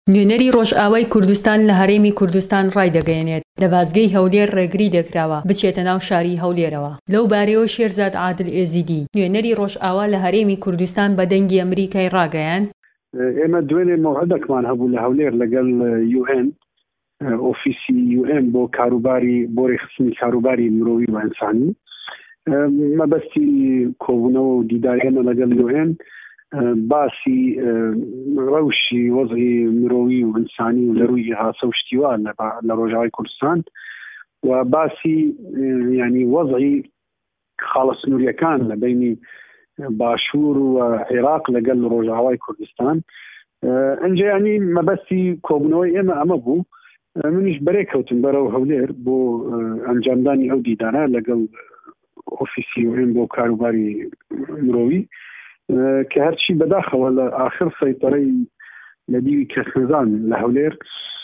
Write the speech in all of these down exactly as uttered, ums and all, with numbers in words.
نوێنەری ڕۆژئاوای کوردستان لە هەرێمی کوردستان ڕایدەگەیەنێت لە بازگەی هەولێر ڕێگری دەکراوە بچێتە ناو شاری هەولێرەوە. لەو بارەیەوە شێرزاد عادل ئێزیدی نوێنەری ڕۆژئاوا لە هەرێمی کوردستان بە دەنگی ئەمریکای ڕاگەیاند. ئێمە دوێنێ مەوعدێکمان هەبوو لە هەولێر لەگەڵ یو ئێن ئۆفیسی یو ئێن بۆ کاروباری بۆ ڕێخستنی کاروباری مرۆوی و ئینسانی. مەبەستی کۆبوونەوە و دیدارێنە لەگەڵ یو ئێن باسی ڕەوشی وەزعی مرۆوی و ئینسانی و لە ڕووی هاسە و شتیوە لە ڕۆژاوای کوردستان و باسی ینی وەزعی خاڵە سنووریەکان لە بینی باشوور و عێراق لەگەڵ ڕۆژاوای کوردستان. ئەنجا ینی مەبەستی کۆبوونەوەی ئێمە ئەمە بوو. منیش بەرێ کەوتم بەرەو هەولێر بۆ ئەنجامدانی ئەو دیدانە لەگەڵ ئۆفیسی وێن بۆ کاروباری مرۆوی کە هەرچی بەداخەوە لە ئاخر سەیطرەی لە دیوی کەسنەزان لە هەولێر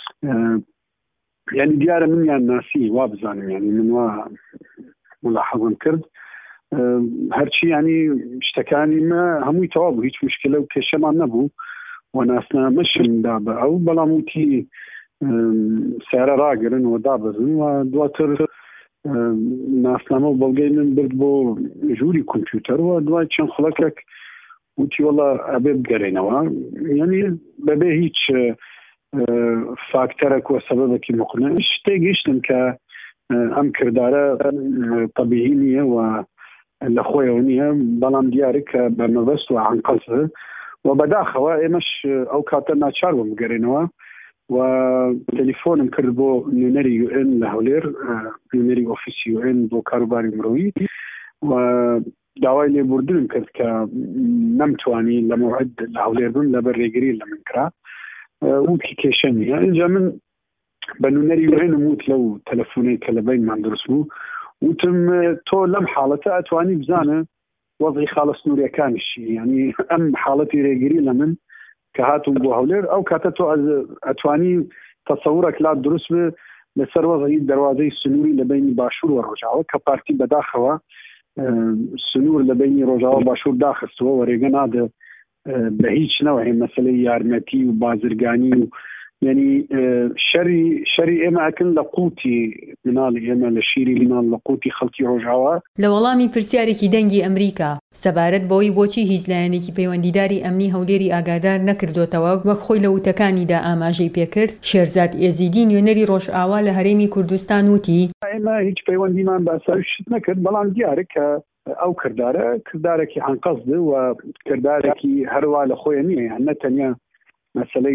ینی دیارە منیان ناسی وا بزانم ینی من وا ملاحەزم کرد هەرچی ینی شتەکانی مە هەمووی تەواو بوو، هیچ مشکلە و کێشەمان نەبوو و ناسنامەشم دا بە ئەو بەڵام وتی سیارە ڕاگرن و دابزن و دواتر ناسنامە و بەڵگەی من برد بۆ ژووری کۆمپیوتەر و دوای چەند خولەکێک وتی وەڵا ئەبێ بگەڕێنەوە، یعنی بەبێ هیچ فاکتەرێک و سەبەبێکی مقنع شتێک گەیشتم کە ئەم کردارە طەبیعی نییە و لە خۆیەوە نییە، بەڵام دیارە کە بە مەبەست و عەنقەزە و بەداخەوە ئێمەش ئەو کاتە ناچار بووم بگەڕێنەوە و تەلیفۆنم کرد بۆ نوێنەری یو ئێن لە هەولێر، نوێنەری ئۆفیسی یو ئێن بۆ کاروباری مرۆوی و داوای لێبوردنم کرد کە نەمتوانی لە مەوعد لە هەولێر بم لەبەر ڕێگری لە من کرا وتی کێشە نییە. ئینجا من بە نوێنەری یو ئێنم وت لەو تەلەفۆنەی کە لە بینمان دروست بوو وتم تۆ لەم حاڵەتە ئەتوانی بزانە وەزعی خاڵە سنووریەکانیشی، ینی ئەم حاڵەتی ڕێگری لە من کە هاتووم بۆ هەولێر ئەو کاتە تۆ ئەتوانی تەسەورێک لات دروست بێ لەسەر وەزعی دەواازەی سنووری لە بینی باشوور و ڕۆژاوە کە پارتی بەداخەوە سنوور لە بینی ڕۆژاوە باشوور داخستووە و ڕێگە نادە بە هیچ نەوەی مەسەلەی یارمەتی و بازرگانی و ینی شەری شەری ئێمە ئەکن لە قوتی مناڵی ئێمە لە شیری مناڵ لە قوتی خەڵکی ڕۆژاوە. لە وەڵامی پرسیارێکی دەنگی ئەمریکا سەبارەت بەوەی بۆچی هیچ لایەنێکی پەیوەندیداری ئەمنی هەولێری ئاگادار نەکردوتەوە وەک خۆی لە وتەکانیدا ئاماژەی پێکرد، شێرزاد ئێزیدی نوێنەری ڕۆژئاوا لە هەرێمی کوردستان وتی ئێمە هیچ پەیوەندیمان بە ئاسایی شت نەکرد، بەڵام دیارە کە ئەو کردارە کردارێکی عەنقەزە و کردارێکی هەروە لە خۆیە نییە، نەتەنیا مەسەلەی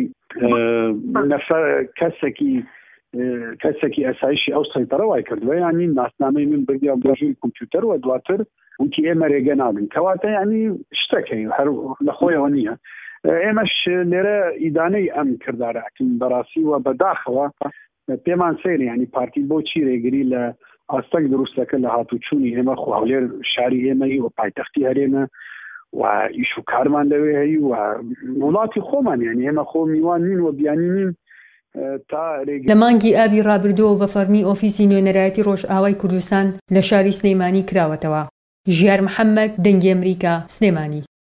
کەسێکی کەسێکی ئەسایشی ئەو سەیطرە وای کردووە، ینی ناسنامەی من بردیا بۆ ژووری کۆمپیوتەر و دواتر وتی ئێمە ڕێگە نابن، کەواتە ینی شتێکی هەر لە خۆیەوە نییە. ئێمەش لێرە ئیدانەی ئەم کردارە ئەکەین بەڕاستی و بەداخەوە پێمان سەیرە ینی پارتی بۆچی ڕێگری لە ئاستەک دروستەکە لە هاتوچوونی ئێمە خۆ هەولێر شاری ئێمەی و پایتەختی هەرێمە و ئیش و کارمان لەوێ هەیە و وڵاتی خۆمان، یعنی ئێمە خۆ میوان نین و بیانی نین تا لە مانگی ئابی ڕابردووە بە فەرمی ئۆفیسی نوێنەرایەتی ڕۆژئاوای کوردستان لە شاری سلێمانی کراوەتەوە. ژیار محەممەد، دەنگی ئەمریکا، سلێمانی.